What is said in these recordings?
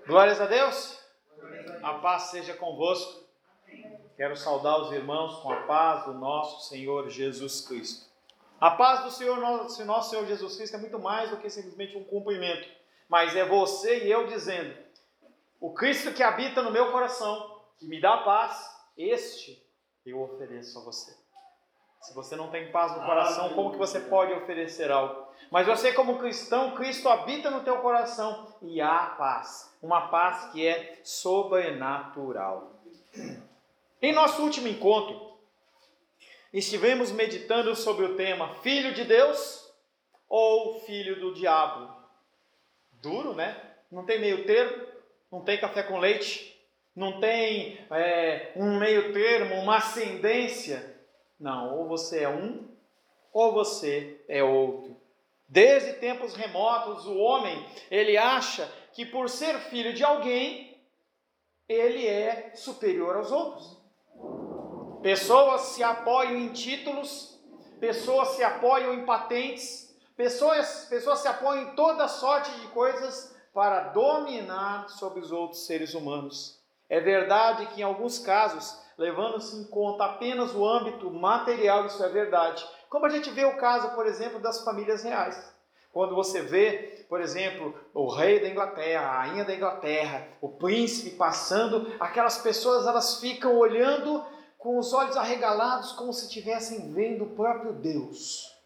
Glórias a Deus. A paz seja convosco. Quero saudar os irmãos com a paz do nosso Senhor Jesus Cristo. A paz do Senhor, nosso Senhor Jesus Cristo é muito mais do que simplesmente um cumprimento, mas é você e eu dizendo: o Cristo que habita no meu coração, que me dá paz, este eu ofereço a você. Se você não tem paz no coração, como que você pode oferecer algo? Mas você, como cristão, Cristo habita no teu coração e há paz. Uma paz que é sobrenatural. Em nosso último encontro, estivemos meditando sobre o tema Filho de Deus ou Filho do Diabo. Duro, né? Não tem meio termo, não tem café com leite, não tem um meio termo, uma ascendência. Não, ou você é um, ou você é outro. Desde tempos remotos, o homem, ele acha que por ser filho de alguém, ele é superior aos outros. Pessoas se apoiam em títulos, pessoas se apoiam em patentes, pessoas se apoiam em toda sorte de coisas para dominar sobre os outros seres humanos. É verdade que em alguns casos, levando-se em conta apenas o âmbito material, isso é verdade. Como a gente vê o caso, por exemplo, das famílias reais. Quando você vê, por exemplo, o rei da Inglaterra, a rainha da Inglaterra, o príncipe passando, aquelas pessoas elas ficam olhando com os olhos arregalados como se estivessem vendo o próprio Deus.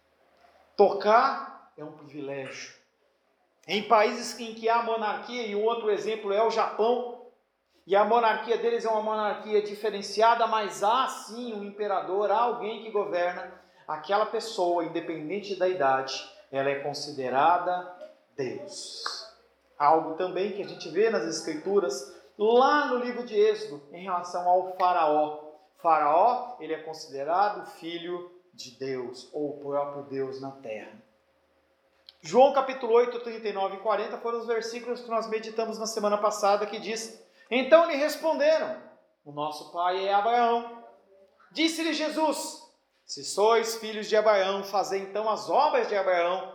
Tocar é um privilégio. Em países em que há monarquia, e um outro exemplo é o Japão, e a monarquia deles é uma monarquia diferenciada, mas há sim um imperador, há alguém que governa. Aquela pessoa, independente da idade, ela é considerada Deus. Algo também que a gente vê nas Escrituras, lá no livro de Êxodo, em relação ao faraó. Faraó, ele é considerado filho de Deus, ou o próprio Deus na terra. João capítulo 8, 39 e 40 foram os versículos que nós meditamos na semana passada, que diz: então lhe responderam: o nosso pai é Abraão. Disse-lhe Jesus: se sois filhos de Abraão, fazei então as obras de Abraão.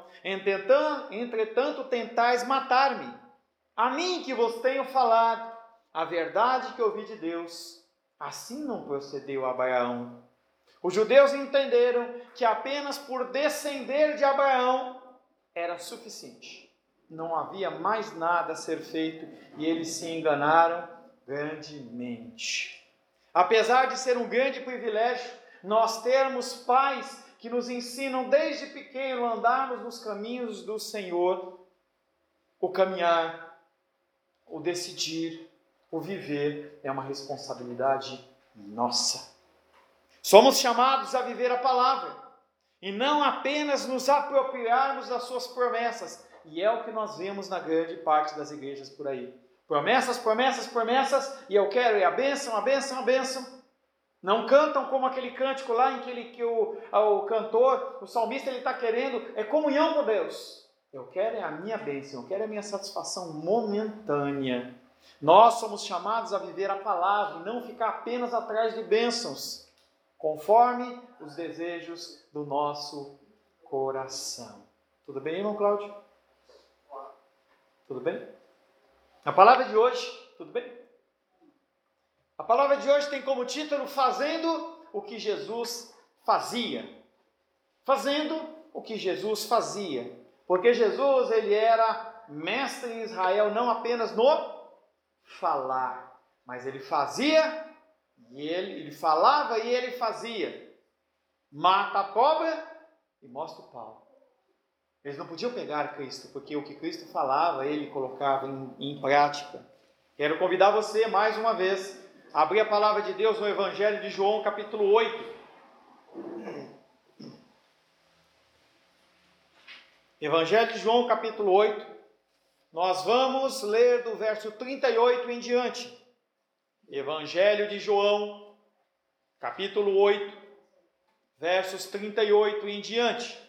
Entretanto tentais matar-me, a mim que vos tenho falado a verdade que ouvi de Deus. Assim não procedeu Abraão. Os judeus entenderam que apenas por descender de Abraão era suficiente. Não havia mais nada a ser feito e eles se enganaram grandemente. Apesar de ser um grande privilégio nós termos pais que nos ensinam desde pequeno a andarmos nos caminhos do Senhor, o caminhar, o decidir, o viver é uma responsabilidade nossa. Somos chamados a viver a palavra e não apenas nos apropriarmos das suas promessas. E é o que nós vemos na grande parte das igrejas por aí. Promessas, promessas, promessas, e eu quero a bênção, a bênção, a bênção. Não cantam como aquele cântico lá em que o cantor, o salmista, ele está querendo é comunhão com Deus. Eu quero a minha bênção, eu quero a minha satisfação momentânea. Nós somos chamados a viver a palavra e não ficar apenas atrás de bênçãos, conforme os desejos do nosso coração. Tudo bem, irmão Cláudio? Tudo bem? A palavra de hoje, tudo bem? A palavra de hoje tem como título Fazendo o que Jesus fazia. Fazendo o que Jesus fazia. Porque Jesus, ele era mestre em Israel, não apenas no falar, mas ele fazia, e ele falava e ele fazia. Mata a cobra e mostra o pau. Eles não podiam pegar Cristo, porque o que Cristo falava, ele colocava em prática. Quero convidar você, mais uma vez, a abrir a palavra de Deus no Evangelho de João, capítulo 8. Evangelho de João, capítulo 8. Nós vamos ler do verso 38 em diante. Evangelho de João, capítulo 8, versos 38 em diante.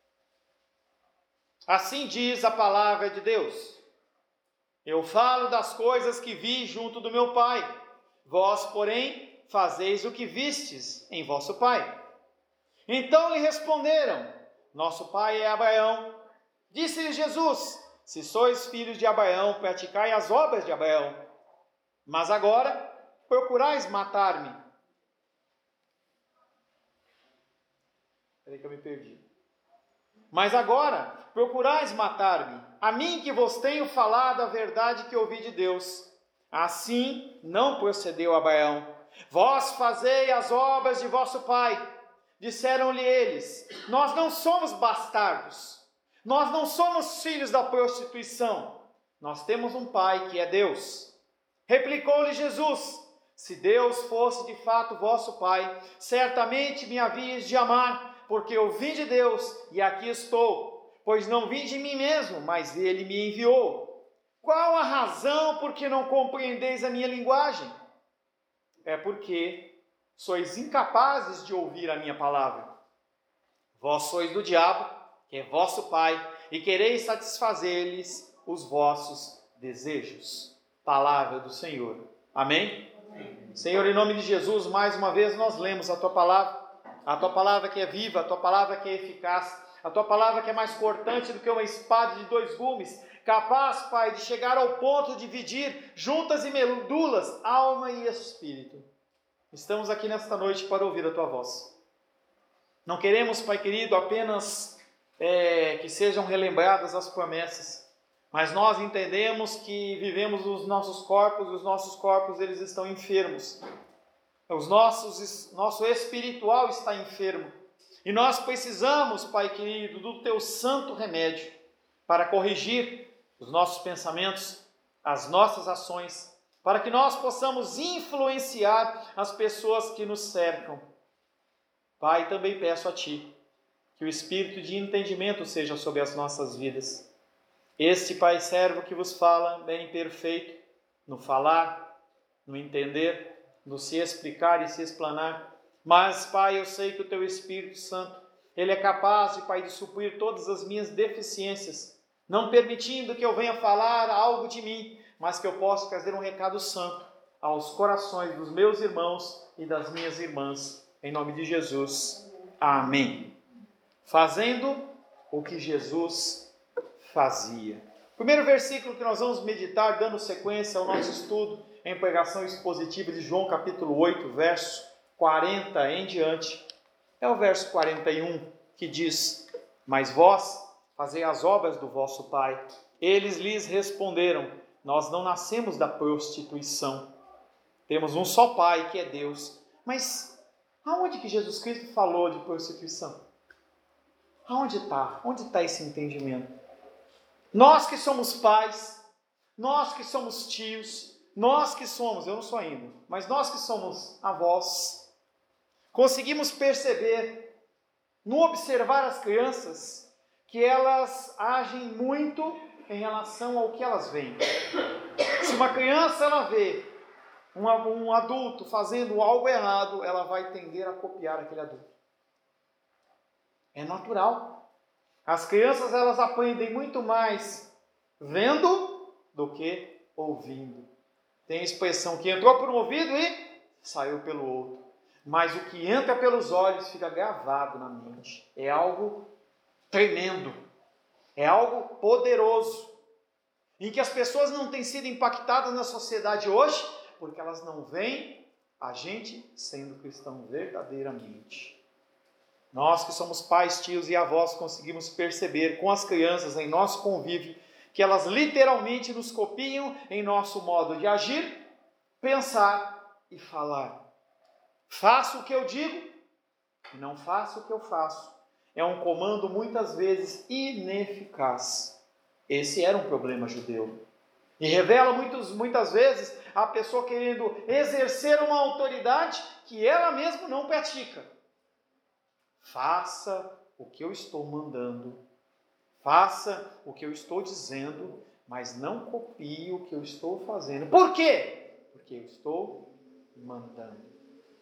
Assim diz a palavra de Deus: eu falo das coisas que vi junto do meu Pai, vós, porém, fazeis o que vistes em vosso pai. Então lhe responderam: nosso pai é Abraão. Disse-lhe Jesus: Se sois filhos de Abraão, praticai as obras de Abraão. Mas agora procurais matar-me. Peraí que eu me perdi. Mas agora procurais matar-me, a mim que vos tenho falado a verdade que ouvi de Deus. Assim não procedeu Abraão. Vós fazei as obras de vosso pai. Disseram-lhe eles: nós não somos bastardos, nós não somos filhos da prostituição, nós temos um pai que é Deus. Replicou-lhe Jesus: se Deus fosse de fato vosso pai, certamente me havíeis de amar, porque eu vim de Deus e aqui estou, pois não vim de mim mesmo, mas ele me enviou. Qual a razão por que não compreendeis a minha linguagem? É porque sois incapazes de ouvir a minha palavra. Vós sois do diabo, que é vosso pai, e quereis satisfazer-lhes os vossos desejos. Palavra do Senhor. Amém? Amém? Senhor, em nome de Jesus, mais uma vez nós lemos a Tua palavra que é viva, a Tua palavra que é eficaz, a Tua palavra que é mais cortante do que uma espada de 2 gumes, capaz, Pai, de chegar ao ponto de dividir juntas e medulas, alma e espírito. Estamos aqui nesta noite para ouvir a Tua voz. Não queremos, Pai querido, apenas que sejam relembradas as promessas, mas nós entendemos que vivemos os nossos corpos, e os nossos corpos eles estão enfermos. Nosso espiritual está enfermo. E nós precisamos, Pai querido, do Teu santo remédio para corrigir os nossos pensamentos, as nossas ações, para que nós possamos influenciar as pessoas que nos cercam. Pai, também peço a Ti que o espírito de entendimento seja sobre as nossas vidas. Este Pai servo que vos fala, bem perfeito, no falar, no entender, no se explicar e se explanar. Mas, Pai, eu sei que o Teu Espírito Santo, Ele é capaz, Pai, de suprir todas as minhas deficiências, não permitindo que eu venha falar algo de mim, mas que eu possa trazer um recado santo aos corações dos meus irmãos e das minhas irmãs. Em nome de Jesus. Amém. Fazendo o que Jesus fazia. Primeiro versículo que nós vamos meditar, dando sequência ao nosso estudo em pregação expositiva de João capítulo 8, verso 40 em diante, é o verso 41, que diz: mas vós fazei as obras do vosso pai. Eles lhes responderam: nós não nascemos da prostituição. Temos um só pai, que é Deus. Mas aonde que Jesus Cristo falou de prostituição? Aonde está? Onde está esse entendimento? Nós que somos pais, nós que somos tios, nós que somos, eu não sou ainda, mas nós que somos avós, conseguimos perceber, no observar as crianças, que elas agem muito em relação ao que elas veem. Se uma criança ela vê um adulto fazendo algo errado, ela vai tender a copiar aquele adulto. É natural. As crianças elas aprendem muito mais vendo do que ouvindo. Tem a expressão que entrou por um ouvido e saiu pelo outro. Mas o que entra pelos olhos fica gravado na mente. É algo tremendo. É algo poderoso. Em que as pessoas não têm sido impactadas na sociedade hoje, porque elas não veem a gente sendo cristão verdadeiramente. Nós que somos pais, tios e avós conseguimos perceber com as crianças em nosso convívio que elas literalmente nos copiam em nosso modo de agir, pensar e falar. Faço o que eu digo e não faço o que eu faço. É um comando muitas vezes ineficaz. Esse era um problema judeu. E revela muitas vezes a pessoa querendo exercer uma autoridade que ela mesma não pratica. Faça o que eu estou mandando. Faça o que eu estou dizendo, mas não copie o que eu estou fazendo. Por quê? Porque eu estou mandando.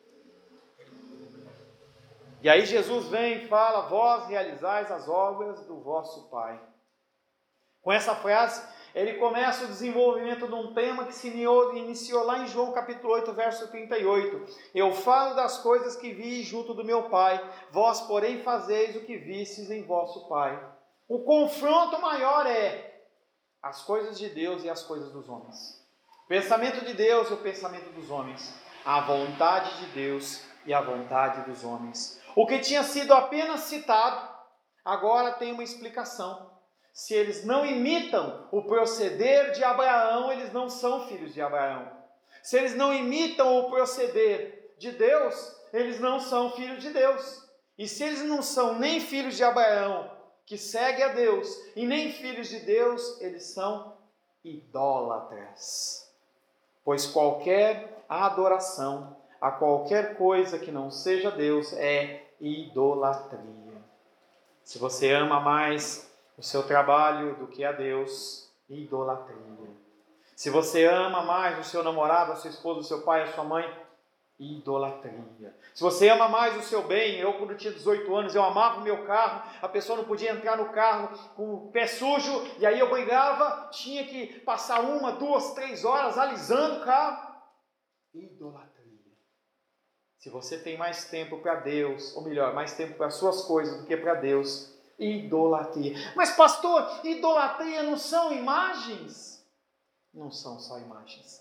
E aí Jesus vem e fala: vós realizais as obras do vosso Pai. Com essa frase, ele começa o desenvolvimento de um tema que se iniciou lá em João capítulo 8, verso 38. Eu falo das coisas que vi junto do meu Pai, vós, porém, fazeis o que vistes em vosso Pai. O confronto maior é: as coisas de Deus e as coisas dos homens. O pensamento de Deus e o pensamento dos homens. A vontade de Deus e a vontade dos homens. O que tinha sido apenas citado, agora tem uma explicação. Se eles não imitam o proceder de Abraão, eles não são filhos de Abraão. Se eles não imitam o proceder de Deus, eles não são filhos de Deus. E se eles não são nem filhos de Abraão, que segue a Deus, e nem filhos de Deus, eles são idólatras. Pois qualquer adoração a qualquer coisa que não seja Deus é idolatria. Se você ama mais o seu trabalho do que a Deus, idolatria. Se você ama mais o seu namorado, a sua esposa, o seu pai, a sua mãe, idolatria. Se você ama mais o seu bem, eu quando tinha 18 anos, eu amava o meu carro, a pessoa não podia entrar no carro com o pé sujo, e aí eu brigava, tinha que passar 1, 2, 3 horas alisando o carro. Idolatria. Se você tem mais tempo para Deus, ou melhor, mais tempo para as suas coisas do que para Deus, idolatria. Mas pastor, idolatria não são imagens? Não são só imagens.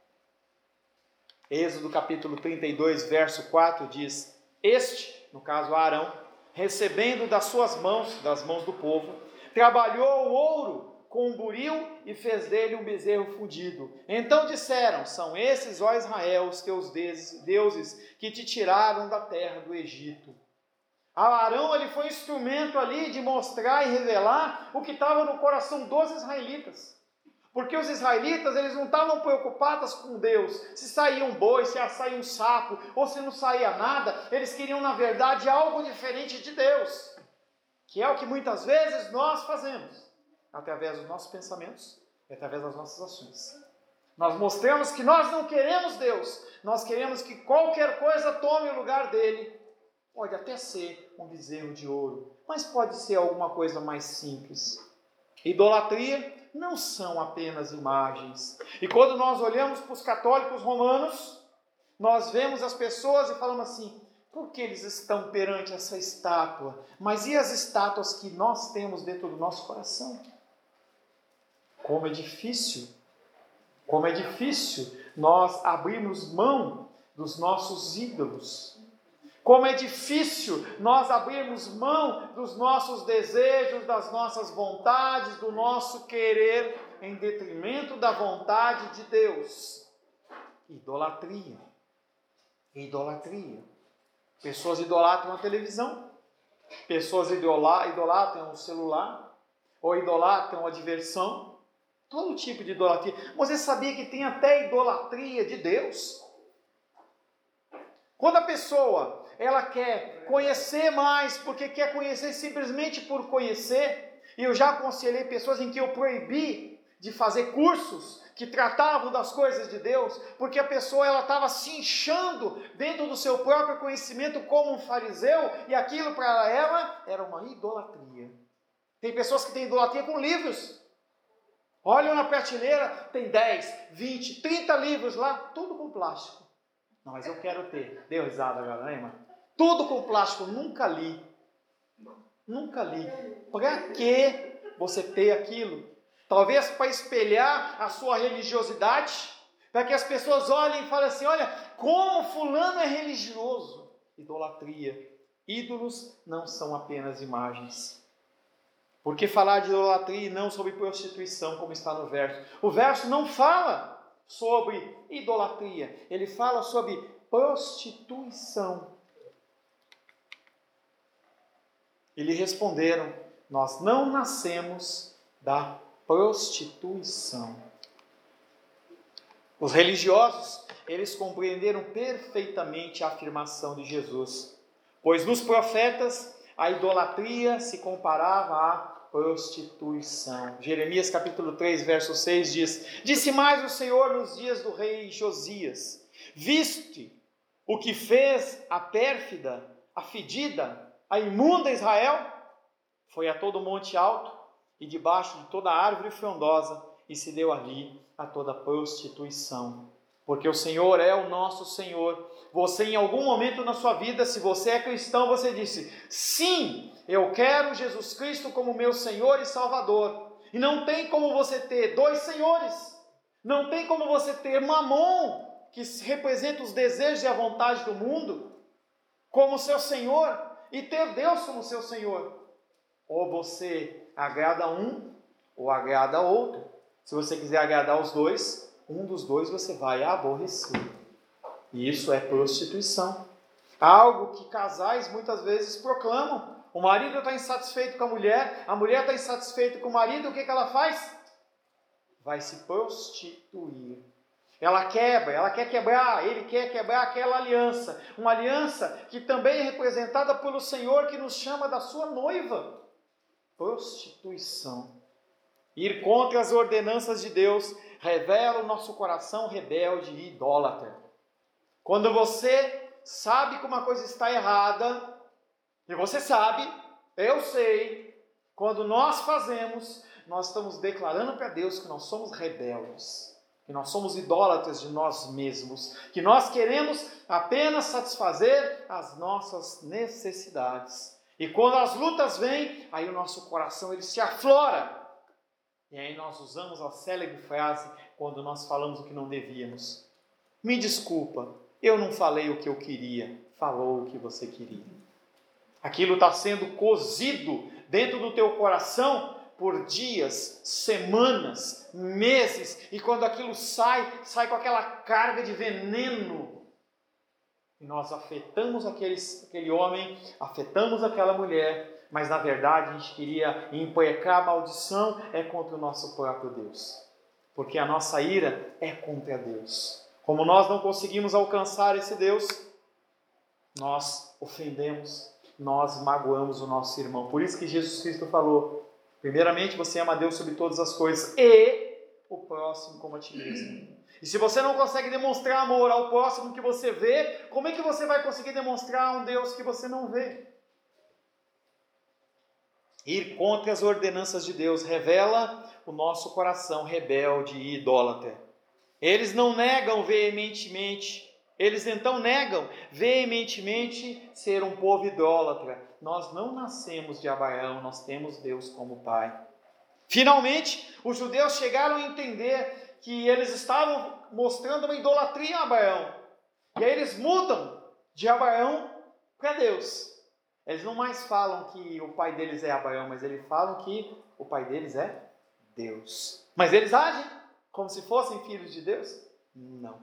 Êxodo capítulo 32, verso 4 diz: Este, no caso Arão, recebendo das suas mãos, das mãos do povo, trabalhou o ouro com um buril e fez dele um bezerro fundido. Então disseram: São esses, ó Israel, os teus deuses que te tiraram da terra do Egito. Arão, ele foi um instrumento ali de mostrar e revelar o que estava no coração dos israelitas. Porque os israelitas, eles não estavam preocupados com Deus, se saía um boi, se saía um sapo, ou se não saía nada. Eles queriam, na verdade, algo diferente de Deus, que é o que muitas vezes nós fazemos, através dos nossos pensamentos e através das nossas ações. Nós mostramos que nós não queremos Deus, nós queremos que qualquer coisa tome o lugar dele. Pode até ser um bezerro de ouro, mas pode ser alguma coisa mais simples. Idolatria não são apenas imagens. E quando nós olhamos para os católicos romanos, nós vemos as pessoas e falamos assim: por que eles estão perante essa estátua? Mas e as estátuas que nós temos dentro do nosso coração? Como é difícil nós abrirmos mão dos nossos ídolos. Como é difícil nós abrirmos mão dos nossos desejos, das nossas vontades, do nosso querer, em detrimento da vontade de Deus. Idolatria. Idolatria. Pessoas idolatram a televisão, pessoas idolatram o celular, ou idolatram a diversão, todo tipo de idolatria. Você sabia que tem até idolatria de Deus? Quando a pessoa ela quer conhecer mais, porque quer conhecer simplesmente por conhecer, e eu já aconselhei pessoas em que eu proibi de fazer cursos que tratavam das coisas de Deus, porque a pessoa ela estava se inchando dentro do seu próprio conhecimento como um fariseu, e aquilo para ela era uma idolatria. Tem pessoas que têm idolatria com livros. Olham na prateleira, tem 10, 20, 30 livros lá, tudo com plástico. Não, mas eu quero ter. Deu risada agora, né, irmã? Tudo com plástico, nunca li. Nunca li. Para que você ter aquilo? Talvez para espelhar a sua religiosidade, para que as pessoas olhem e falem assim: olha, como fulano é religioso. Idolatria. Ídolos não são apenas imagens. Por que falar de idolatria e não sobre prostituição, como está no verso? O verso não fala sobre idolatria, ele fala sobre prostituição. E lhe responderam: nós não nascemos da prostituição. Os religiosos, eles compreenderam perfeitamente a afirmação de Jesus, pois nos profetas a idolatria se comparava à prostituição. Jeremias capítulo 3, verso 6 diz: Disse mais o Senhor nos dias do rei Josias: Viste o que fez a pérfida, a fedida, a imunda Israel? Foi a todo monte alto e debaixo de toda árvore frondosa, e se deu ali a toda prostituição. Porque o Senhor é o nosso Senhor. Você em algum momento na sua vida, se você é cristão, você disse: sim, eu quero Jesus Cristo como meu Senhor e Salvador. E não tem como você ter dois senhores. Não tem como você ter Mamon, que representa os desejos e a vontade do mundo, como seu Senhor, e ter Deus como seu Senhor. Ou você agrada um, ou agrada outro. Se você quiser agradar os dois, um dos dois você vai aborrecer. E isso é prostituição. Algo que casais muitas vezes proclamam. O marido está insatisfeito com a mulher está insatisfeita com o marido, o que ela faz? Vai se prostituir. Ela quer quebrar, ele quer quebrar aquela aliança. Uma aliança que também é representada pelo Senhor, que nos chama da sua noiva. Prostituição. Ir contra as ordenanças de Deus revela o nosso coração rebelde e idólatra. Quando você sabe que uma coisa está errada, e você sabe, eu sei, quando nós fazemos, nós estamos declarando para Deus que nós somos rebeldes, que nós somos idólatras de nós mesmos, que nós queremos apenas satisfazer as nossas necessidades. E quando as lutas vêm, aí o nosso coração ele se aflora. E aí nós usamos a célebre frase quando nós falamos o que não devíamos. Me desculpa, eu não falei o que eu queria, falou o que você queria. Aquilo está sendo cozido dentro do teu coração por dias, semanas, meses, e quando aquilo sai com aquela carga de veneno. E nós afetamos aquele homem, afetamos aquela mulher, mas na verdade a gente queria imprecar a maldição contra o nosso próprio Deus. Porque a nossa ira é contra Deus. Como nós não conseguimos alcançar esse Deus, nós ofendemos, nós magoamos o nosso irmão. Por isso que Jesus Cristo falou, primeiramente você ama a Deus sobre todas as coisas e o próximo como a ti mesmo. E se você não consegue demonstrar amor ao próximo que você vê, como é que você vai conseguir demonstrar a um Deus que você não vê? Ir contra as ordenanças de Deus revela o nosso coração rebelde e idólatra. Eles não negam veementemente, eles então negam veementemente ser um povo idólatra. Nós não nascemos de Abraão, nós temos Deus como Pai. Finalmente, os judeus chegaram a entender que eles estavam mostrando uma idolatria a Abraão. E aí eles mudam de Abraão para Deus. Eles não mais falam que o pai deles é Abraão, mas eles falam que o pai deles é Deus. Mas eles agem como se fossem filhos de Deus? Não.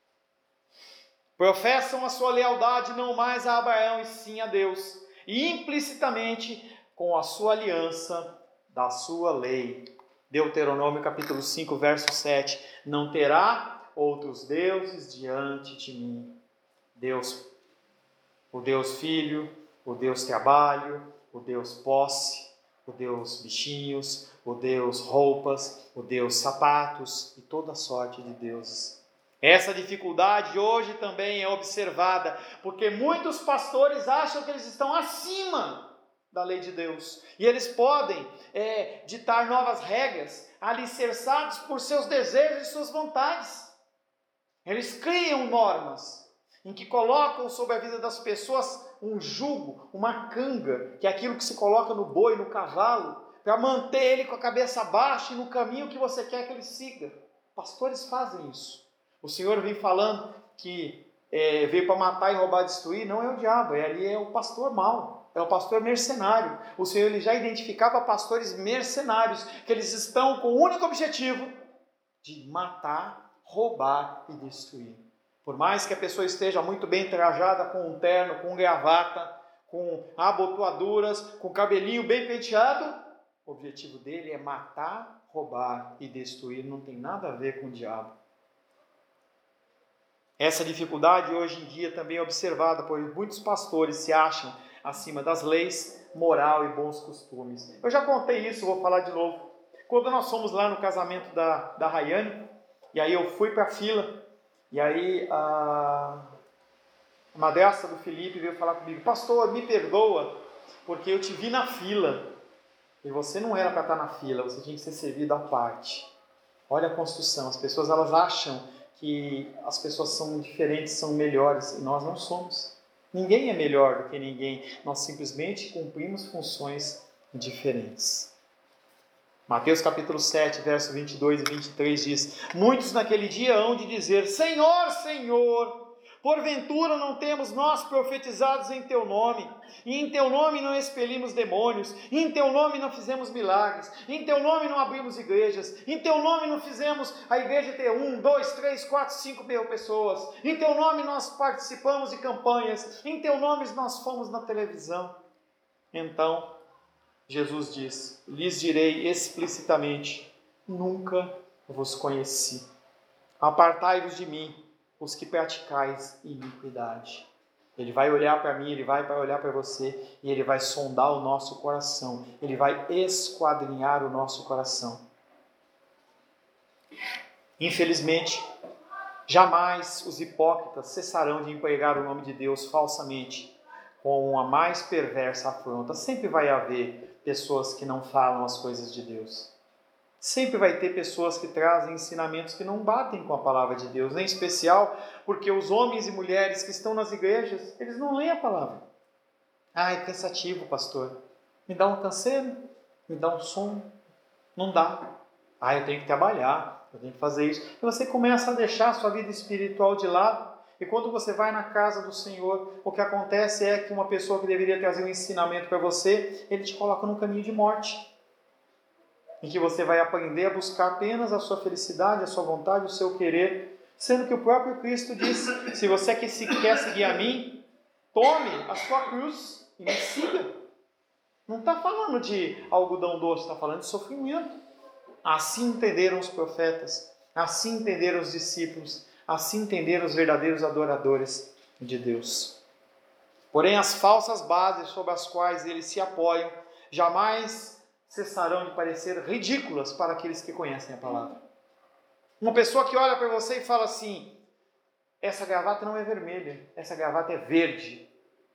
Professam a sua lealdade não mais a Abraão e sim a Deus. E implicitamente com a sua aliança da sua lei. Deuteronômio capítulo 5, verso 7. Não terá outros deuses diante de mim. Deus, o Deus Filho, o Deus Trabalho, o Deus Posse, o Deus Bichinhos, o Deus Roupas, o Deus Sapatos e toda sorte de deuses. Essa dificuldade hoje também é observada, porque muitos pastores acham que eles estão acima da lei de Deus. E eles podem ditar novas regras, alicerçados por seus desejos e suas vontades. Eles criam normas em que colocam sobre a vida das pessoas um jugo, uma canga, que é aquilo que se coloca no boi, no cavalo, para manter ele com a cabeça baixa e no caminho que você quer que ele siga. Pastores fazem isso. O Senhor vem falando que veio para matar e roubar e destruir, não é o diabo, ali é o pastor mau, é o pastor mercenário. O Senhor ele já identificava pastores mercenários, que eles estão com o único objetivo de matar, roubar e destruir. Por mais que a pessoa esteja muito bem trajada, com um terno, com gravata, com abotoaduras, com cabelinho bem penteado, o objetivo dele é matar, roubar e destruir, não tem nada a ver com o diabo. Essa dificuldade hoje em dia também é observada, pois muitos pastores se acham acima das leis, moral e bons costumes. Eu já contei isso, vou falar de novo. Quando nós fomos lá no casamento da Rayane, e aí eu fui para a fila, e aí a madrasta do Felipe veio falar comigo, pastor, me perdoa, porque eu te vi na fila, e você não era para estar na fila, você tinha que ser servido à parte. Olha a construção, as pessoas elas acham que as pessoas são diferentes, são melhores, e nós não somos. Ninguém é melhor do que ninguém, nós simplesmente cumprimos funções diferentes. Mateus capítulo 7, verso 22 e 23 diz: muitos naquele dia hão de dizer: Senhor, Senhor, porventura não temos nós profetizados em Teu nome, e em Teu nome não expelimos demônios, e em Teu nome não fizemos milagres, e em Teu nome não abrimos igrejas, e em Teu nome não fizemos a igreja ter 1, 2, 3, 4, 5 mil pessoas, em Teu nome nós participamos de campanhas, em Teu nome nós fomos na televisão. Então Jesus diz: lhes direi explicitamente: nunca vos conheci. Apartai-vos de mim, os que praticais iniquidade. Ele vai olhar para mim, ele vai olhar para você, e ele vai sondar o nosso coração, ele vai esquadrinhar o nosso coração. Infelizmente, jamais os hipócritas cessarão de empregar o nome de Deus falsamente, com a mais perversa afronta. Sempre vai haver pessoas que não falam as coisas de Deus. Sempre vai ter pessoas que trazem ensinamentos que não batem com a palavra de Deus, em especial porque os homens e mulheres que estão nas igrejas, eles não leem a palavra. É cansativo, pastor. Me dá um canseiro, me dá um sono. Não dá. Eu tenho que trabalhar, eu tenho que fazer isso. E você começa a deixar a sua vida espiritual de lado. E quando você vai na casa do Senhor, o que acontece é que uma pessoa que deveria trazer um ensinamento para você, ele te coloca num caminho de morte, em que você vai aprender a buscar apenas a sua felicidade, a sua vontade, o seu querer, sendo que o próprio Cristo disse: se você quer seguir a mim, tome a sua cruz e me siga. Não está falando de algodão doce, está falando de sofrimento. Assim entenderam os profetas, assim entenderam os discípulos, assim entenderam os verdadeiros adoradores de Deus. Porém, as falsas bases sobre as quais eles se apoiam jamais cessarão de parecer ridículas para aqueles que conhecem a palavra. Uma pessoa que olha para você e fala assim: essa gravata não é vermelha, essa gravata é verde.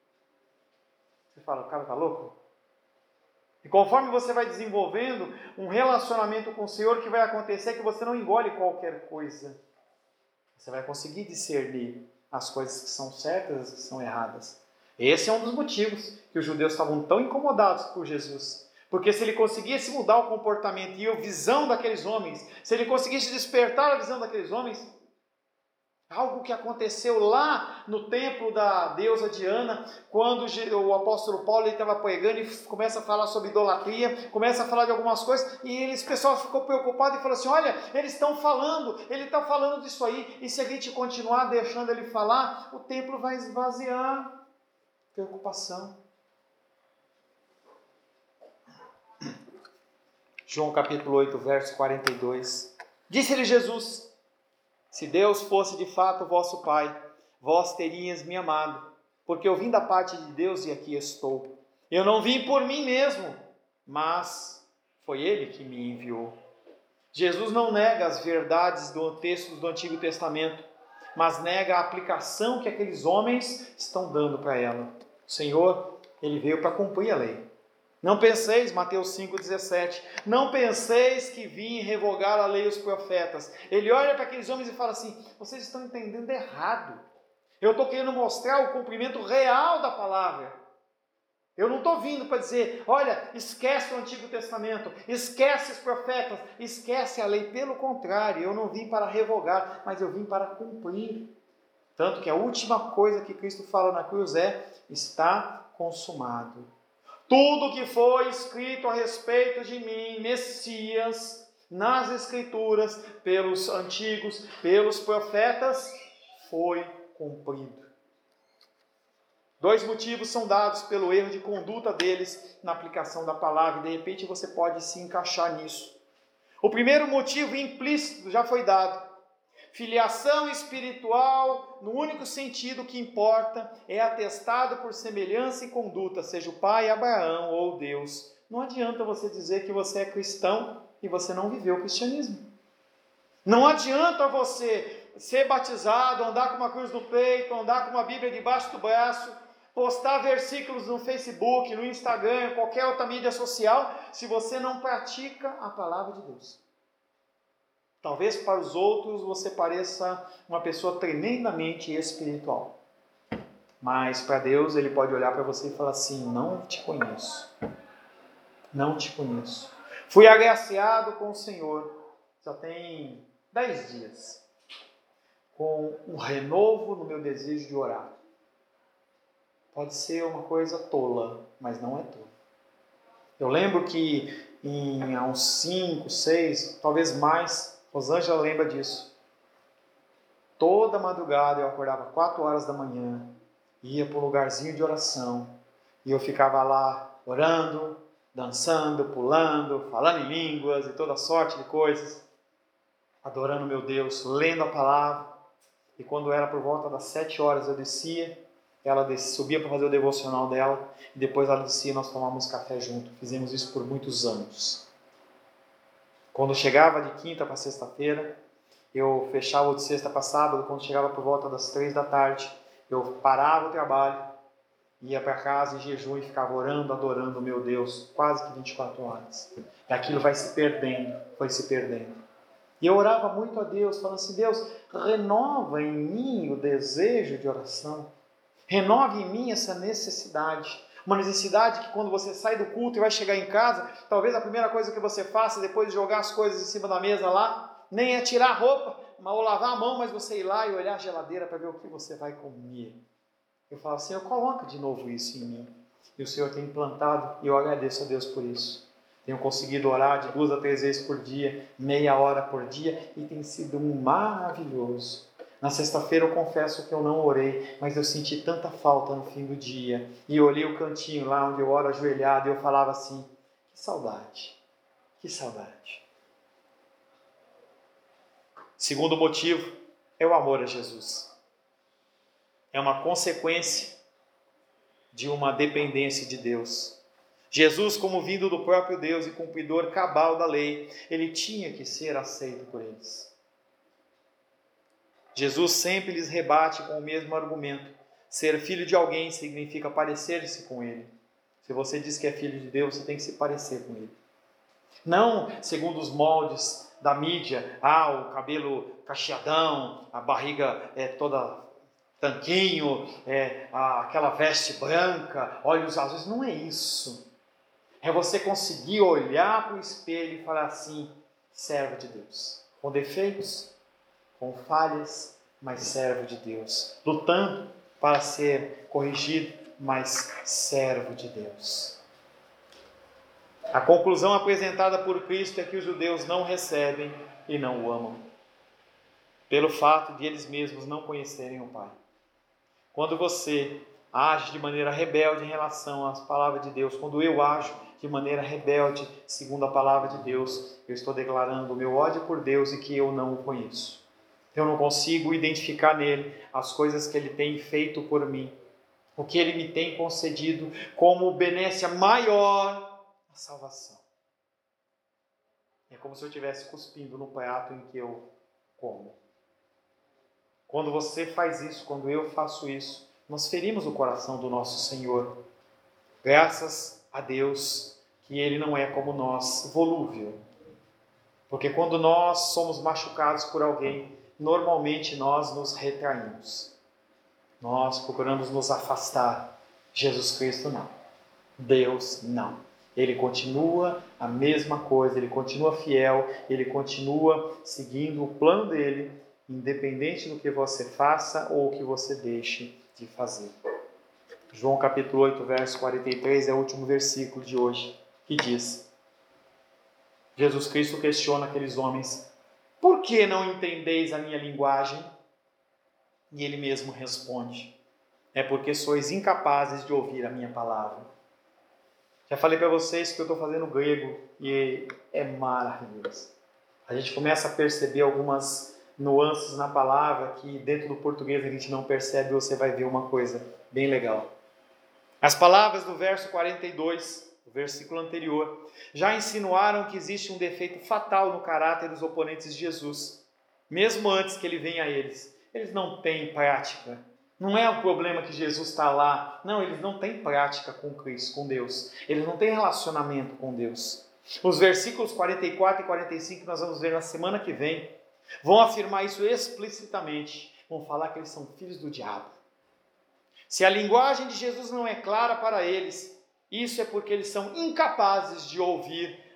Você fala: o cara está louco? E conforme você vai desenvolvendo um relacionamento com o Senhor, o que vai acontecer é que você não engole qualquer coisa. Você vai conseguir discernir as coisas que são certas e as que são erradas. Esse é um dos motivos que os judeus estavam tão incomodados por Jesus. Porque se ele conseguisse mudar o comportamento e a visão daqueles homens, se ele conseguisse despertar a visão daqueles homens, algo que aconteceu lá no templo da deusa Diana, quando o apóstolo Paulo estava pregando e começa a falar sobre idolatria, começa a falar de algumas coisas, e o pessoal ficou preocupado e falou assim: olha, ele está falando disso aí, e se a gente continuar deixando ele falar, o templo vai esvaziar. Preocupação. João capítulo 8, verso 42. Disse-lhe Jesus: se Deus fosse de fato vosso Pai, vós terias me amado, porque eu vim da parte de Deus e aqui estou. Eu não vim por mim mesmo, mas foi Ele que me enviou. Jesus não nega as verdades do texto do Antigo Testamento, mas nega a aplicação que aqueles homens estão dando para ela. O Senhor, Ele veio para cumprir a lei. Não penseis, Mateus 5,17, não penseis que vim revogar a lei e os profetas. Ele olha para aqueles homens e fala assim: vocês estão entendendo errado. Eu estou querendo mostrar o cumprimento real da palavra. Eu não estou vindo para dizer: olha, esquece o Antigo Testamento, esquece os profetas, esquece a lei. Pelo contrário, eu não vim para revogar, mas eu vim para cumprir. Tanto que a última coisa que Cristo fala na cruz é: está consumado. Tudo que foi escrito a respeito de mim, Messias, nas Escrituras, pelos antigos, pelos profetas, foi cumprido. 2 motivos são dados pelo erro de conduta deles na aplicação da palavra, e de repente você pode se encaixar nisso. O primeiro motivo implícito já foi dado. Filiação espiritual, no único sentido que importa, é atestado por semelhança e conduta, seja o pai Abraão ou Deus. Não adianta você dizer que você é cristão e você não viveu o cristianismo. Não adianta você ser batizado, andar com uma cruz no peito, andar com uma Bíblia debaixo do braço, postar versículos no Facebook, no Instagram, qualquer outra mídia social, se você não pratica a palavra de Deus. Talvez para os outros você pareça uma pessoa tremendamente espiritual. Mas para Deus Ele pode olhar para você e falar assim: não te conheço. Não te conheço. Fui agraciado com o Senhor, já tem 10 dias, com um renovo no meu desejo de orar. Pode ser uma coisa tola, mas não é tola. Eu lembro que há uns 5, 6, talvez mais, Rosângela lembra disso. Toda madrugada eu acordava 4 horas da manhã, ia para um lugarzinho de oração, e eu ficava lá orando, dançando, pulando, falando em línguas e toda sorte de coisas, adorando meu Deus, lendo a palavra. E quando era por volta das 7 horas eu descia, ela subia para fazer o devocional dela, e depois ela descia e nós tomávamos café junto. Fizemos isso por muitos anos. Quando chegava de quinta para sexta-feira, eu fechava de sexta para sábado. Quando chegava por volta das 3 da tarde, eu parava o trabalho, ia para casa em jejum e ficava orando, adorando o meu Deus, quase que 24 horas. E aquilo vai se perdendo, foi se perdendo. E eu orava muito a Deus, falando assim: Deus, renova em mim o desejo de oração. Renove em mim essa necessidade. Uma necessidade que quando você sai do culto e vai chegar em casa, talvez a primeira coisa que você faça depois de jogar as coisas em cima da mesa lá, nem é tirar a roupa ou lavar a mão, mas você ir lá e olhar a geladeira para ver o que você vai comer. Eu falo assim: Senhor, coloca de novo isso em mim. E o Senhor tem implantado, e eu agradeço a Deus por isso. Tenho conseguido orar de 2 a 3 vezes por dia, meia hora por dia, e tem sido maravilhoso. Na sexta-feira eu confesso que eu não orei, mas eu senti tanta falta no fim do dia. E eu olhei o cantinho lá onde eu oro ajoelhado e eu falava assim: que saudade, que saudade. Segundo motivo é o amor a Jesus. É uma consequência de uma dependência de Deus. Jesus, como vindo do próprio Deus e cumpridor cabal da lei, ele tinha que ser aceito por eles. Jesus sempre lhes rebate com o mesmo argumento: ser filho de alguém significa parecer-se com ele. Se você diz que é filho de Deus, você tem que se parecer com ele. Não segundo os moldes da mídia, o cabelo cacheadão, a barriga toda tanquinho, aquela veste branca, olhos azuis. Não é isso. É você conseguir olhar para o espelho e falar assim: servo de Deus, com defeitos, com falhas, mas servo de Deus, lutando para ser corrigido, mas servo de Deus. A conclusão apresentada por Cristo é que os judeus não recebem e não o amam, pelo fato de eles mesmos não conhecerem o Pai. Quando você age de maneira rebelde em relação às palavras de Deus, quando eu ajo de maneira rebelde segundo a palavra de Deus, eu estou declarando o meu ódio por Deus e que eu não o conheço. Eu não consigo identificar nele as coisas que ele tem feito por mim, o que ele me tem concedido como benécia maior, a salvação. É como se eu estivesse cuspindo no prato em que eu como. Quando você faz isso, quando eu faço isso, nós ferimos o coração do nosso Senhor. Graças a Deus que Ele não é como nós, volúvel. Porque quando nós somos machucados por alguém, normalmente nós nos retraímos. Nós procuramos nos afastar. Jesus Cristo não. Deus não. Ele continua a mesma coisa, Ele continua fiel, Ele continua seguindo o plano dEle, independente do que você faça ou o que você deixe de fazer. João capítulo 8, verso 43 é o último versículo de hoje, que diz: Jesus Cristo questiona aqueles homens: por que não entendeis a minha linguagem? E ele mesmo responde: é porque sois incapazes de ouvir a minha palavra. Já falei para vocês que eu estou fazendo grego e é maravilhoso. A gente começa a perceber algumas nuances na palavra que dentro do português a gente não percebe. Você vai ver uma coisa bem legal. As palavras do verso 42, o versículo anterior, já insinuaram que existe um defeito fatal no caráter dos oponentes de Jesus. Mesmo antes que ele venha a eles, eles não têm prática. Não é o problema que Jesus está lá. Não, eles não têm prática com Cristo, com Deus. Eles não têm relacionamento com Deus. Os versículos 44 e 45 que nós vamos ver na semana que vem vão afirmar isso explicitamente. Vão falar que eles são filhos do diabo. Se a linguagem de Jesus não é clara para eles, isso é porque eles são incapazes de ouvir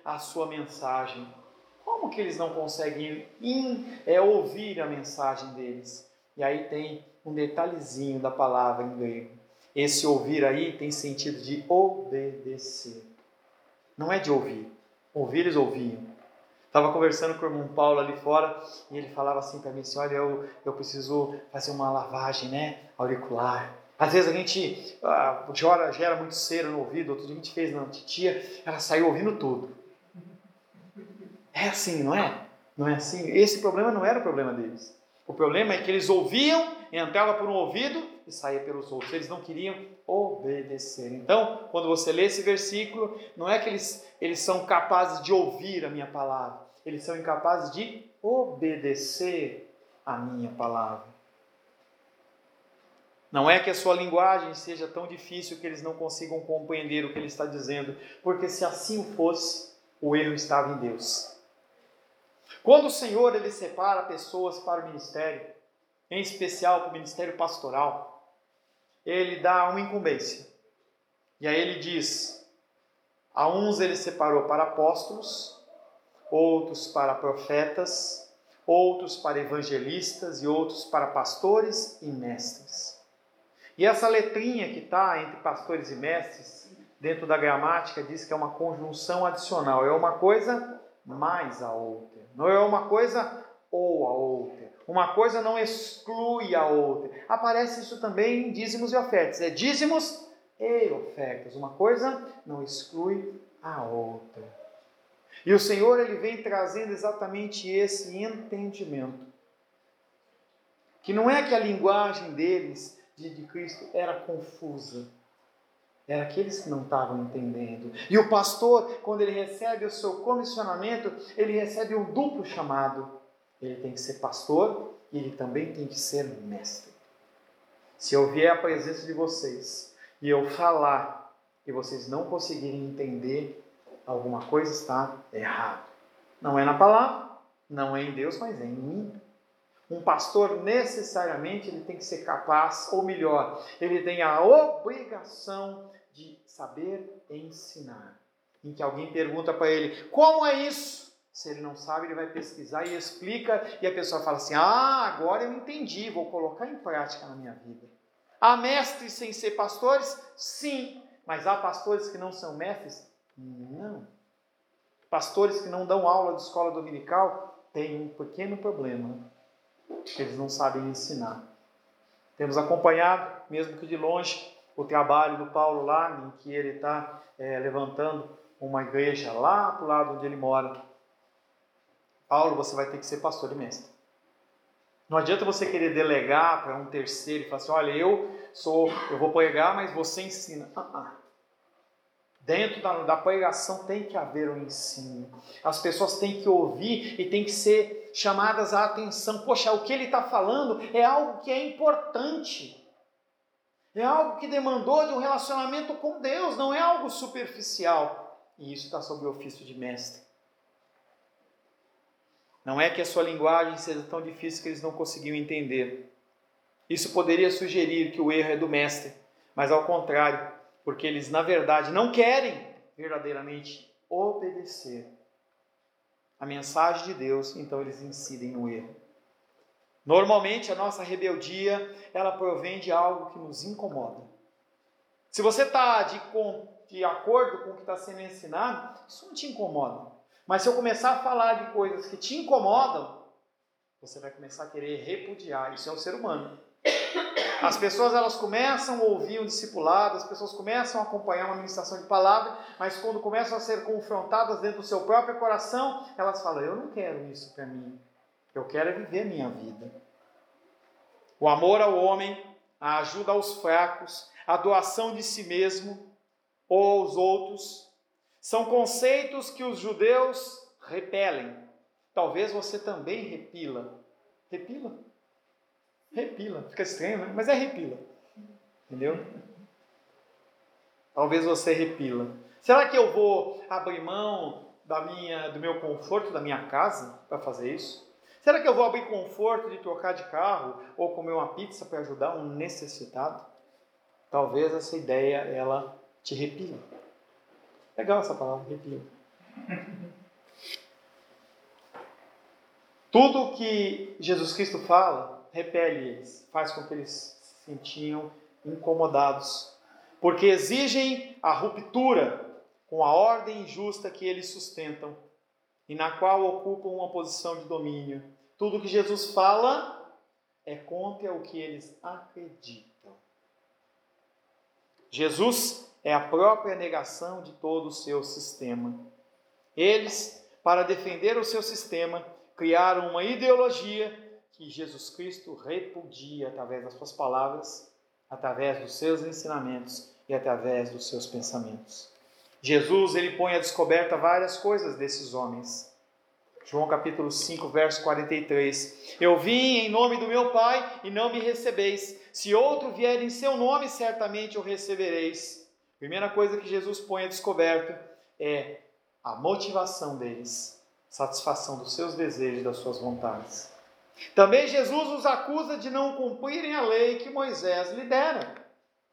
a sua mensagem. Como que eles não conseguem ouvir a mensagem deles? E aí tem um detalhezinho da palavra em grego. Esse ouvir aí tem sentido de obedecer. Não é de ouvir. Ouvir eles ouviam. Estava conversando com o irmão Paulo ali fora e ele falava assim para mim, assim, olha, eu preciso fazer uma lavagem, né, auricular. Às vezes a gente gera muito cera no ouvido. Outro dia a gente fez na titia, ela saiu ouvindo tudo. É assim, não é? Não é assim? Esse problema não era o problema deles. O problema é que eles ouviam, entrava por um ouvido e saía pelos outros. Eles não queriam obedecer. Então, quando você lê esse versículo, não é que eles são capazes de ouvir a minha palavra. Eles são incapazes de obedecer a minha palavra. Não é que a sua linguagem seja tão difícil que eles não consigam compreender o que ele está dizendo, porque se assim fosse, o erro estava em Deus. Quando o Senhor ele separa pessoas para o ministério, em especial para o ministério pastoral, ele dá uma incumbência. E aí ele diz, a uns ele separou para apóstolos, outros para profetas, outros para evangelistas e outros para pastores e mestres. E essa letrinha que está entre pastores e mestres, dentro da gramática, diz que é uma conjunção adicional, é uma coisa mais a outra. Não é uma coisa ou a outra. Uma coisa não exclui a outra. Aparece isso também em dízimos e ofertas. É dízimos e ofertas. Uma coisa não exclui a outra. E o Senhor ele vem trazendo exatamente esse entendimento. Que não é que a linguagem deles, de Cristo, era confusa. Era aqueles que não estavam entendendo. E o pastor, quando ele recebe o seu comissionamento, ele recebe um duplo chamado. Ele tem que ser pastor e ele também tem que ser mestre. Se eu vier à presença de vocês e eu falar e vocês não conseguirem entender, alguma coisa está errada. Não é na palavra, não é em Deus, mas é em mim. Um pastor necessariamente ele tem que ser capaz, ou melhor, ele tem a obrigação de saber ensinar. Em que alguém pergunta para ele, como é isso? Se ele não sabe, ele vai pesquisar e explica, e a pessoa fala assim, agora eu entendi, vou colocar em prática na minha vida. Há mestres sem ser pastores? Sim, mas há pastores que não são mestres? Não. Pastores que não dão aula de escola dominical têm um pequeno problema. Eles não sabem ensinar. Temos acompanhado, mesmo que de longe, o trabalho do Paulo lá, em que ele está levantando uma igreja lá para o lado onde ele mora. Paulo, você vai ter que ser pastor e mestre. Não adianta você querer delegar para um terceiro e falar assim, olha, eu vou pregar, mas você ensina. Dentro da pregação tem que haver um ensino. As pessoas têm que ouvir e têm que ser chamadas à atenção. Poxa, o que ele está falando é algo que é importante. É algo que demandou de um relacionamento com Deus, não é algo superficial. E isso está sob o ofício de mestre. Não é que a sua linguagem seja tão difícil que eles não conseguiam entender. Isso poderia sugerir que o erro é do mestre, mas ao contrário, porque eles, na verdade, não querem verdadeiramente obedecer a mensagem de Deus, então eles incidem no erro. Normalmente, a nossa rebeldia, ela provém de algo que nos incomoda. Se você está de acordo com o que está sendo ensinado, isso não te incomoda. Mas se eu começar a falar de coisas que te incomodam, você vai começar a querer repudiar. Isso é o ser humano. As pessoas elas começam a ouvir um discipulado, as pessoas começam a acompanhar uma ministração de palavra, mas quando começam a ser confrontadas dentro do seu próprio coração, elas falam, eu não quero isso para mim, eu quero é viver a minha vida. O amor ao homem, a ajuda aos fracos, a doação de si mesmo ou aos outros, são conceitos que os judeus repelem. Talvez você também repila. Repila? Repila. Fica estranho, né? Mas é repila. Entendeu? Talvez você repila. Será que eu vou abrir mão do meu conforto da minha casa para fazer isso? Será que eu vou abrir conforto de trocar de carro ou comer uma pizza para ajudar um necessitado? Talvez essa ideia ela te repila. Legal essa palavra, repila. Tudo que Jesus Cristo fala, repele eles, faz com que eles se sentiam incomodados, porque exigem a ruptura com a ordem injusta que eles sustentam e na qual ocupam uma posição de domínio. Tudo que Jesus fala é contra o que eles acreditam. Jesus é a própria negação de todo o seu sistema. Eles, para defender o seu sistema, criaram uma ideologia que Jesus Cristo repudia através das suas palavras, através dos seus ensinamentos e através dos seus pensamentos. Jesus, ele põe à descoberta várias coisas desses homens. João capítulo 5, verso 43. Eu vim em nome do meu Pai e não me recebeis. Se outro vier em seu nome, certamente o recebereis. Primeira coisa que Jesus põe à descoberta é a motivação deles, satisfação dos seus desejos e das suas vontades. Também Jesus os acusa de não cumprirem a lei que Moisés lhe dera.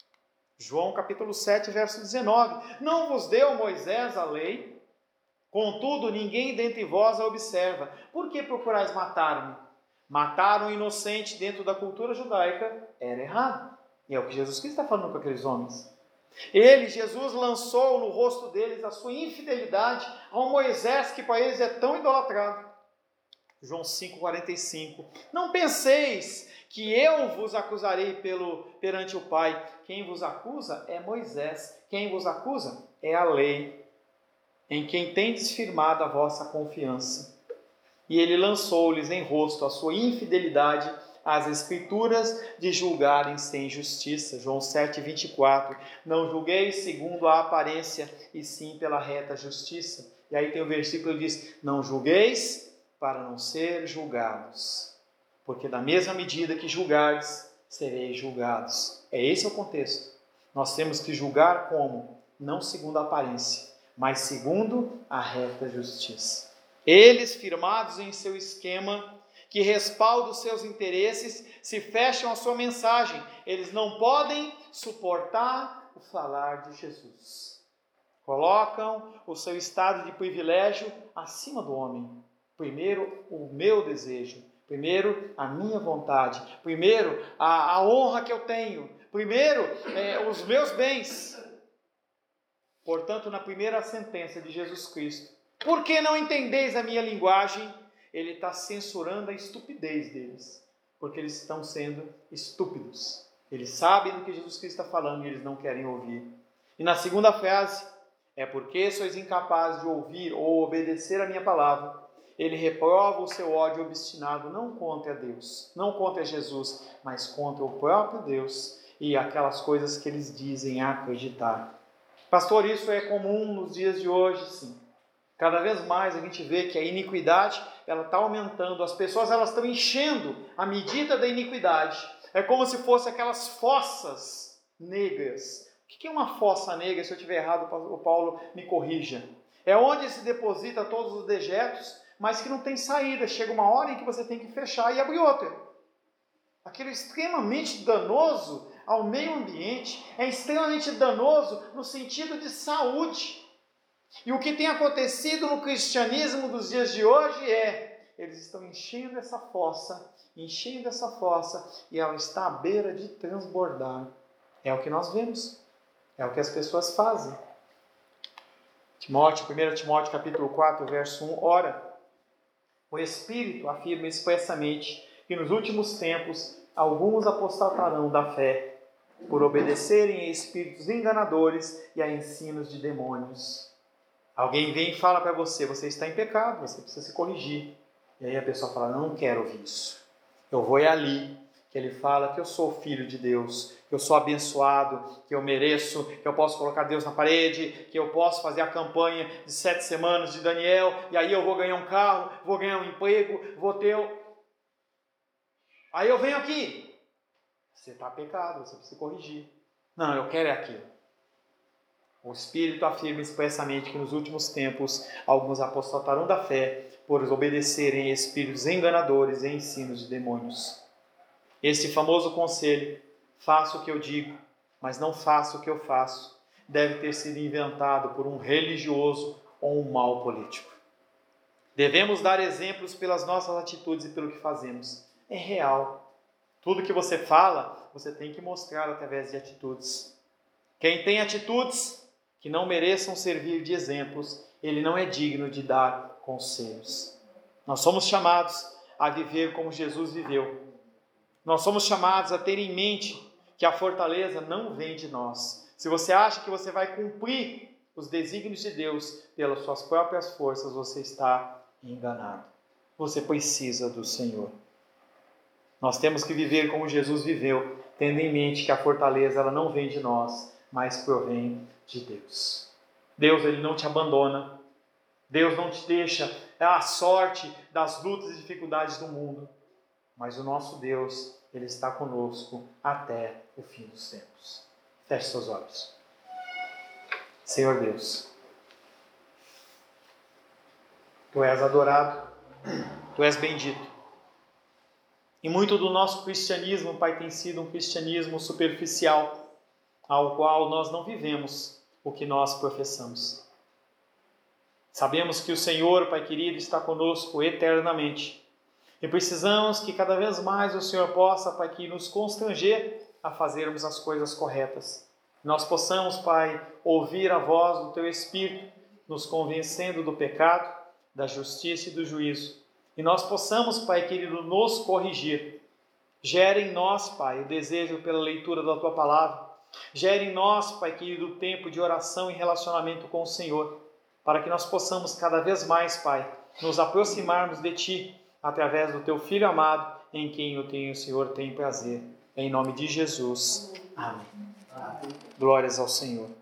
João capítulo 7, verso 19. Não vos deu Moisés a lei? Contudo, ninguém dentre vós a observa. Por que procurais matar-me? Matar um inocente dentro da cultura judaica era errado. E é o que Jesus Cristo está falando com aqueles homens. Ele, Jesus, lançou no rosto deles a sua infidelidade ao Moisés, que para eles é tão idolatrado. João 5,45. Não penseis que eu vos acusarei perante o Pai. Quem vos acusa é Moisés. Quem vos acusa é a lei, em quem tendes firmado a vossa confiança. E ele lançou-lhes em rosto a sua infidelidade às Escrituras, de julgarem sem justiça. João 7,24. Não julgueis segundo a aparência, e sim pela reta justiça. E aí tem o versículo que diz: não julgueis para não ser julgados, porque da mesma medida que julgares, sereis julgados. Esse é o contexto. Nós temos que julgar como? Não segundo a aparência, mas segundo a reta justiça. Eles, firmados em seu esquema, que respalda os seus interesses, se fecham a sua mensagem. Eles não podem suportar o falar de Jesus. Colocam o seu estado de privilégio acima do homem. Primeiro o meu desejo, primeiro a minha vontade, primeiro a honra que eu tenho, primeiro os meus bens. Portanto, na primeira sentença de Jesus Cristo, por que não entendeis a minha linguagem? Ele está censurando a estupidez deles, porque eles estão sendo estúpidos. Eles sabem do que Jesus Cristo está falando e eles não querem ouvir. E na segunda frase, é porque sois incapazes de ouvir ou obedecer a minha palavra. Ele reprova o seu ódio obstinado não contra Deus, não contra Jesus, mas contra o próprio Deus e aquelas coisas que eles dizem acreditar. Pastor, isso é comum nos dias de hoje, sim. Cada vez mais a gente vê que a iniquidade ela está aumentando, as pessoas elas estão enchendo a medida da iniquidade. É como se fossem aquelas fossas negras. O que é uma fossa negra? Se eu estiver errado, o Paulo me corrija. É onde se deposita todos os dejetos, mas que não tem saída. Chega uma hora em que você tem que fechar e abrir outra. Aquilo é extremamente danoso ao meio ambiente, é extremamente danoso no sentido de saúde. E o que tem acontecido no cristianismo dos dias de hoje eles estão enchendo essa fossa, e ela está à beira de transbordar. É o que nós vemos, é o que as pessoas fazem. 1 Timóteo capítulo 4, verso 1, ora, o Espírito afirma expressamente que nos últimos tempos alguns apostatarão da fé, por obedecerem a espíritos enganadores e a ensinos de demônios. Alguém vem e fala para você, você está em pecado, você precisa se corrigir. E aí a pessoa fala, não quero ouvir isso. Eu vou ali, que ele fala que eu sou filho de Deus, que eu sou abençoado, que eu mereço, que eu posso colocar Deus na parede, que eu posso fazer a campanha de 7 semanas de Daniel, e aí eu vou ganhar um carro, vou ganhar um emprego, vou ter... Aí eu venho aqui. Você está pecado, você precisa se corrigir. Não, eu quero aquilo. O Espírito afirma expressamente que nos últimos tempos alguns apostatarão da fé por obedecerem a espíritos enganadores e ensinos de demônios. Este famoso conselho, faça o que eu digo, mas não faça o que eu faço, deve ter sido inventado por um religioso ou um mal político. Devemos dar exemplos pelas nossas atitudes e pelo que fazemos. É real. Tudo que você fala, você tem que mostrar através de atitudes. Quem tem atitudes que não mereçam servir de exemplos, ele não é digno de dar conselhos. Nós somos chamados a viver como Jesus viveu. Nós somos chamados a ter em mente que a fortaleza não vem de nós. Se você acha que você vai cumprir os desígnios de Deus pelas suas próprias forças, você está enganado. Você precisa do Senhor. Nós temos que viver como Jesus viveu, tendo em mente que a fortaleza ela não vem de nós, mas provém de Deus. Deus ele não te abandona. Deus não te deixa à sorte das lutas e dificuldades do mundo. Mas o nosso Deus, ele está conosco até o fim dos tempos. Feche seus olhos. Senhor Deus, Tu és adorado, Tu és bendito. E muito do nosso cristianismo, Pai, tem sido um cristianismo superficial, ao qual nós não vivemos o que nós professamos. Sabemos que o Senhor, Pai querido, está conosco eternamente. E precisamos que cada vez mais o Senhor possa, Pai, que nos constranger a fazermos as coisas corretas. Nós possamos, Pai, ouvir a voz do Teu Espírito, nos convencendo do pecado, da justiça e do juízo. E nós possamos, Pai querido, nos corrigir. Gere em nós, Pai, o desejo pela leitura da Tua Palavra. Gere em nós, Pai querido, o tempo de oração e relacionamento com o Senhor, para que nós possamos cada vez mais, Pai, nos aproximarmos de Ti, através do Teu Filho amado, em quem o Senhor tem prazer. Em nome de Jesus. Amém. Glórias ao Senhor.